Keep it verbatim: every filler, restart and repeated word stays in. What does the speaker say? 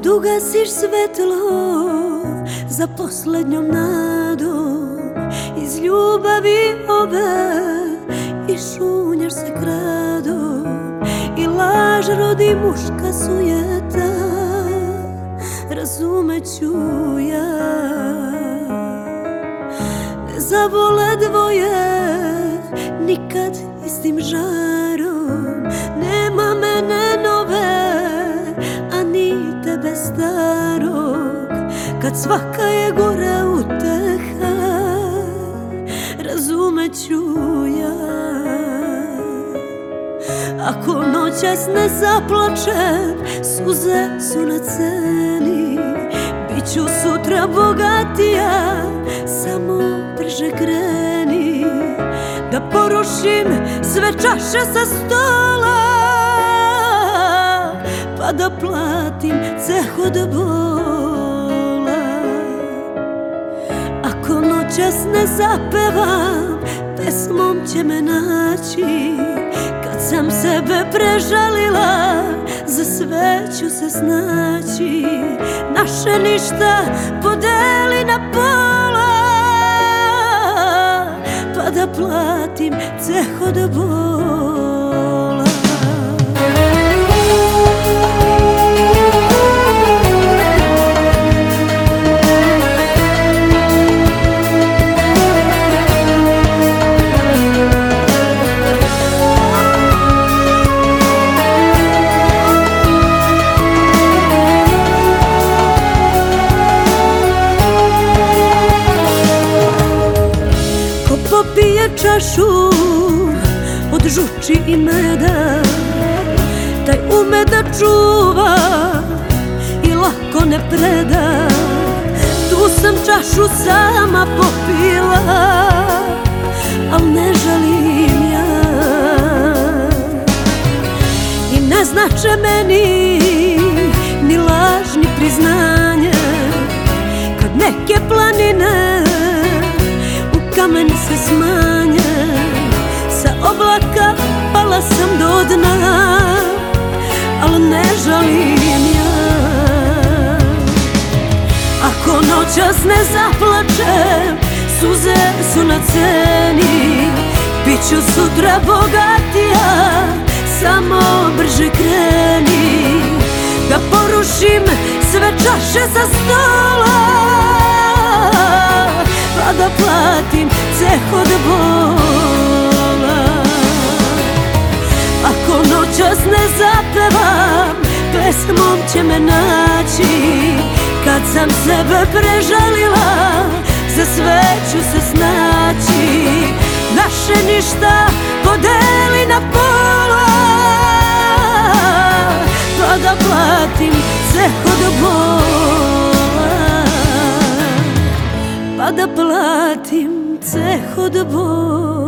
kad ugasiš svetlo za poslednjom nadom, iz ljubavi ove i šunjaš se kradom, i laž rodi muška sujeta, razumeću ja. Ne zavole dvoje nikad istim žarom, nema mene nove, a ni tebe starog, kad svaka je gora uteha, razumeću ja. Ako noćas ne zaplačem, suze su na ceni, biću sutra bogatija, samo brže kreni, da porušim sve čaše sa stola, pa da platim ceh od bola. Ako noćas ne zapevam, pesmom će me naći, kad sam sebe prežalila, za sve ću se snaći. Naše ništa podeli na pola, pa da platim ceh od bola. Popije čašu od žuči i meda, taj ume da čuva i lako ne preda. Tu sam čašu sama popila, al ne žalim ja. I ne znače meni ni laž ni priznanje, kad neke planine kamen se smanje, sa oblaka pala sam do dna, al ne žalim ja. Ako noćas ne zaplačem, suze su na ceni, biću sutra bogatija, samo brže kreni, da porušim sve čaše sa stola, pa da platim ceh od bola. Ako noćas ne zapevam, pesmom će me naći, kad sam sebe prežalila, za sve ću se snaći. Naše ništa podeli na pola, pa da platim ceh od bola, pa da platim ceh od bola.